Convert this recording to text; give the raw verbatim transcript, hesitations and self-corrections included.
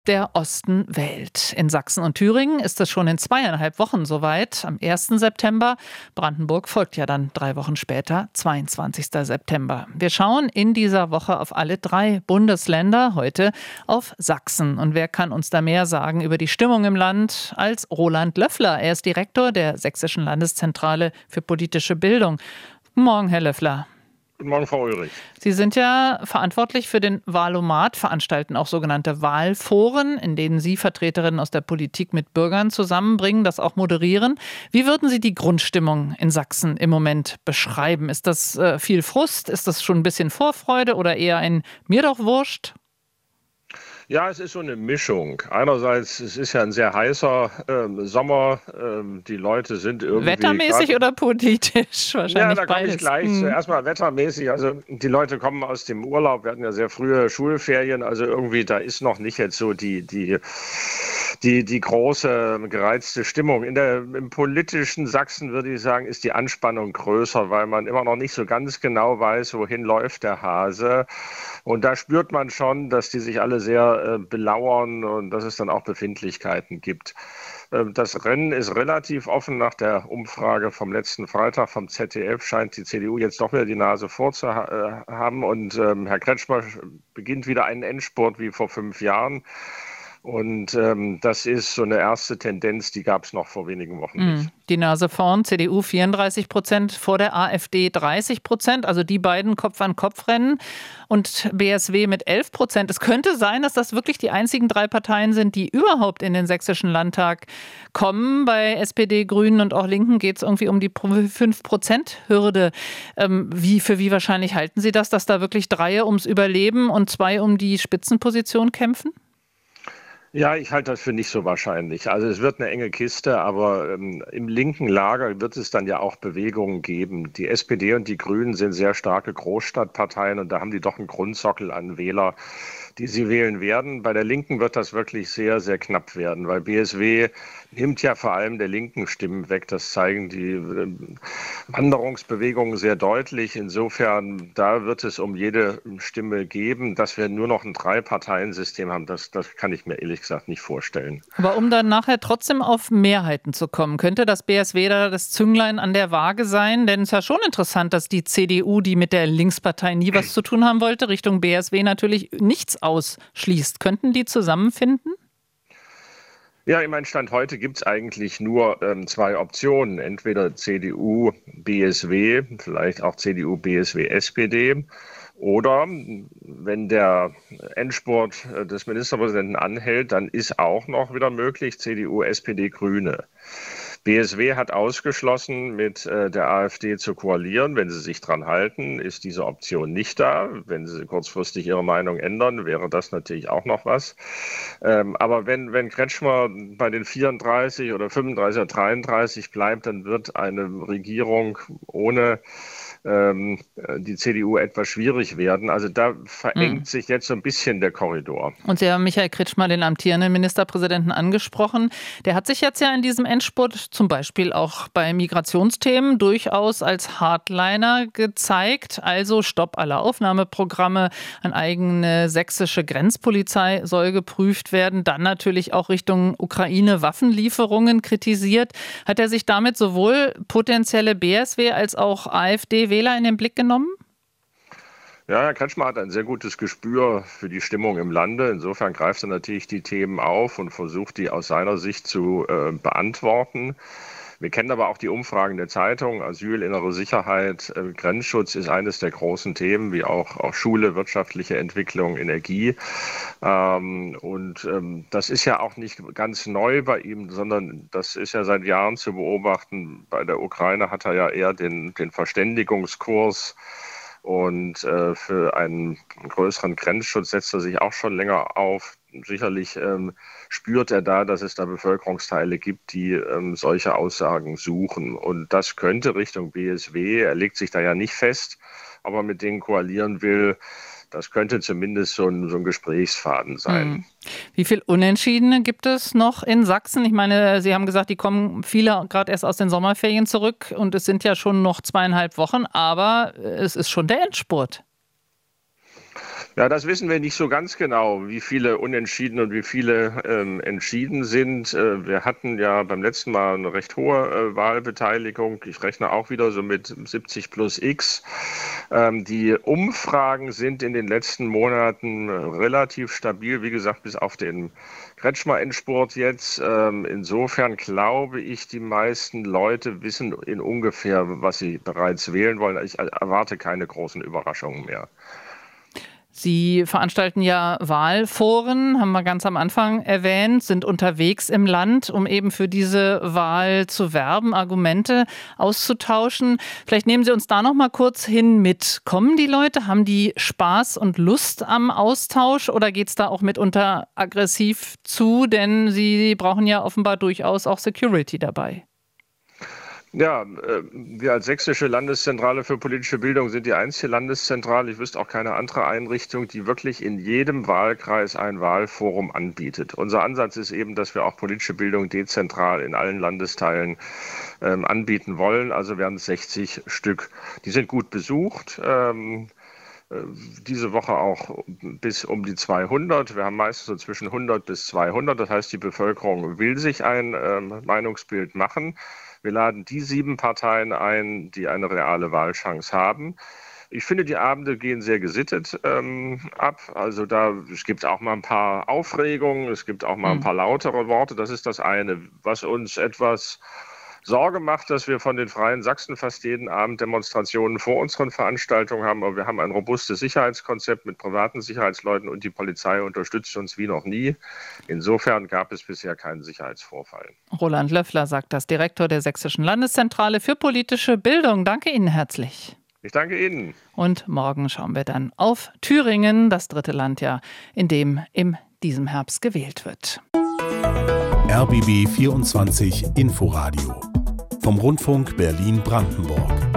Der Osten wählt. In Sachsen und Thüringen ist es schon in zweieinhalb Wochen soweit, am ersten September. Brandenburg folgt ja dann drei Wochen später, zweiundzwanzigsten September. Wir schauen in dieser Woche auf alle drei Bundesländer, heute auf Sachsen. Und wer kann uns da mehr sagen über die Stimmung im Land als Roland Löffler? Er ist Direktor der Sächsischen Landeszentrale für politische Bildung. Guten Morgen, Herr Löffler. Guten Morgen, Frau Ulrich. Sie sind ja verantwortlich für den Wahlomat, veranstalten auch sogenannte Wahlforen, in denen Sie Vertreterinnen aus der Politik mit Bürgern zusammenbringen, das auch moderieren. Wie würden Sie die Grundstimmung in Sachsen im Moment beschreiben? Ist das äh, viel Frust? Ist das schon ein bisschen Vorfreude oder eher ein mir doch wurscht? Ja, es ist so eine Mischung. Einerseits, es ist ja ein sehr heißer ähm, Sommer. Ähm, die Leute sind irgendwie... Wettermäßig grad, oder politisch? Wahrscheinlich ja, da komme beides. ich gleich. Hm. Zuerst mal wettermäßig. Also die Leute kommen aus dem Urlaub. Wir hatten ja sehr frühe Schulferien. Also irgendwie, da ist noch nicht jetzt so die... die Die, die große, gereizte Stimmung. In der, im politischen Sachsen, würde ich sagen, ist die Anspannung größer, weil man immer noch nicht so ganz genau weiß, wohin läuft der Hase. Und da spürt man schon, dass die sich alle sehr äh, belauern und dass es dann auch Befindlichkeiten gibt. Äh, das Rennen ist relativ offen. Nach der Umfrage vom letzten Freitag vom Z D F scheint die C D U jetzt doch wieder die Nase vorzuhaben. Und ähm, Herr Kretschmer beginnt wieder einen Endspurt wie vor fünf Jahren. Und ähm, das ist so eine erste Tendenz, die gab es noch vor wenigen Wochen nicht. Die Nase vorn, C D U vierunddreißig Prozent, vor der AfD dreißig Prozent, also die beiden Kopf an Kopf rennen und B S W mit elf Prozent. Es könnte sein, dass das wirklich die einzigen drei Parteien sind, die überhaupt in den sächsischen Landtag kommen. Bei S P D, Grünen und auch Linken geht es irgendwie um die fünf Prozent Hürde. Ähm, wie, für wie wahrscheinlich halten Sie das, dass da wirklich drei ums Überleben und zwei um die Spitzenposition kämpfen? Ja, ich halte das für nicht so wahrscheinlich. Also es wird eine enge Kiste, aber ähm, im linken Lager wird es dann ja auch Bewegungen geben. Die S P D und die Grünen sind sehr starke Großstadtparteien und da haben die doch einen Grundsockel an Wähler, die sie wählen werden. Bei der Linken wird das wirklich sehr, sehr knapp werden, weil B S W nimmt ja vor allem der linken Stimmen weg. Das zeigen die äh, Wanderungsbewegungen sehr deutlich. Insofern, da wird es um jede Stimme geben. Dass wir nur noch ein Drei-Parteien-System haben, das, das kann ich mir ehrlich gesagt nicht vorstellen. Aber um dann nachher trotzdem auf Mehrheiten zu kommen, könnte das B S W da das Zünglein an der Waage sein? Denn es ist ja schon interessant, dass die C D U, die mit der Linkspartei nie was zu tun haben wollte, Richtung B S W natürlich nichts ausschließt. Könnten die zusammenfinden? Ja, in meinem Stand heute gibt es eigentlich nur ähm, zwei Optionen. Entweder C D U, B S W, vielleicht auch C D U, B S W, S P D. Oder wenn der Endspurt des Ministerpräsidenten anhält, dann ist auch noch wieder möglich C D U, S P D, Grüne. B S W hat ausgeschlossen, mit äh, der AfD zu koalieren. Wenn sie sich dran halten, ist diese Option nicht da. Wenn sie kurzfristig ihre Meinung ändern, wäre das natürlich auch noch was. Ähm, aber wenn, wenn Kretschmer bei den vierunddreißig oder fünfunddreißig oder dreiunddreißig bleibt, dann wird eine Regierung ohne ähm, die C D U etwas schwierig werden. Also da verengt hm. sich jetzt so ein bisschen der Korridor. Und Sie haben Michael Kretschmer, den amtierenden Ministerpräsidenten, angesprochen. Der hat sich jetzt ja in diesem Endspurt zum Beispiel auch bei Migrationsthemen durchaus als Hardliner gezeigt. Also Stopp aller Aufnahmeprogramme, eine eigene sächsische Grenzpolizei soll geprüft werden. Dann natürlich auch Richtung Ukraine Waffenlieferungen kritisiert. Hat er sich damit sowohl potenzielle B S W als auch AfD-Wähler in den Blick genommen? Ja, Herr Kretschmer hat ein sehr gutes Gespür für die Stimmung im Lande. Insofern greift er natürlich die Themen auf und versucht, die aus seiner Sicht zu äh, beantworten. Wir kennen aber auch die Umfragen der Zeitung. Asyl, innere Sicherheit, äh, Grenzschutz ist eines der großen Themen, wie auch, auch Schule, wirtschaftliche Entwicklung, Energie. Ähm, und ähm, das ist ja auch nicht ganz neu bei ihm, sondern das ist ja seit Jahren zu beobachten. Bei der Ukraine hat er ja eher den, den Verständigungskurs. Und äh, für einen größeren Grenzschutz setzt er sich auch schon länger auf. Sicherlich ähm, spürt er da, dass es da Bevölkerungsteile gibt, die ähm, solche Aussagen suchen. Und das könnte Richtung B S W, er legt sich da ja nicht fest, ob er mit denen koalieren will. Das könnte zumindest so ein, so ein Gesprächsfaden sein. Hm. Wie viel Unentschiedene gibt es noch in Sachsen? Ich meine, Sie haben gesagt, die kommen viele gerade erst aus den Sommerferien zurück und es sind ja schon noch zweieinhalb Wochen, aber es ist schon der Endspurt. Ja, das wissen wir nicht so ganz genau, wie viele unentschieden und wie viele ähm, entschieden sind. Äh, wir hatten ja beim letzten Mal eine recht hohe äh, Wahlbeteiligung. Ich rechne auch wieder so mit siebzig plus X. Ähm, die Umfragen sind in den letzten Monaten relativ stabil, wie gesagt, bis auf den Kretschmer-Endspurt jetzt. Ähm, insofern glaube ich, die meisten Leute wissen in ungefähr, was sie bereits wählen wollen. Ich erwarte keine großen Überraschungen mehr. Sie veranstalten ja Wahlforen, haben wir ganz am Anfang erwähnt, sind unterwegs im Land, um eben für diese Wahl zu werben, Argumente auszutauschen. Vielleicht nehmen Sie uns da noch mal kurz hin mit. Kommen die Leute, haben die Spaß und Lust am Austausch oder geht es da auch mitunter aggressiv zu? Denn Sie brauchen ja offenbar durchaus auch Security dabei. Ja, wir als Sächsische Landeszentrale für politische Bildung sind die einzige Landeszentrale, ich wüsste auch keine andere Einrichtung, die wirklich in jedem Wahlkreis ein Wahlforum anbietet. Unser Ansatz ist eben, dass wir auch politische Bildung dezentral in allen Landesteilen ähm, anbieten wollen. Also werden es sechzig Stück. Die sind gut besucht. Ähm, Diese Woche auch bis um die zweihundert. Wir haben meistens so zwischen hundert bis zweihundert. Das heißt, die Bevölkerung will sich ein äh, Meinungsbild machen. Wir laden die sieben Parteien ein, die eine reale Wahlchance haben. Ich finde, die Abende gehen sehr gesittet ähm, ab. Also da, es gibt auch mal ein paar Aufregungen, es gibt auch mal ein paar lautere Worte. Das ist das eine, was uns etwas Sorge macht, dass wir von den Freien Sachsen fast jeden Abend Demonstrationen vor unseren Veranstaltungen haben. Aber wir haben ein robustes Sicherheitskonzept mit privaten Sicherheitsleuten und die Polizei unterstützt uns wie noch nie. Insofern gab es bisher keinen Sicherheitsvorfall. Roland Löffler sagt das, Direktor der Sächsischen Landeszentrale für politische Bildung. Danke Ihnen herzlich. Ich danke Ihnen. Und morgen schauen wir dann auf Thüringen, das dritte Land ja, in dem in diesem Herbst gewählt wird. R B B vierundzwanzig Inforadio vom Rundfunk Berlin-Brandenburg.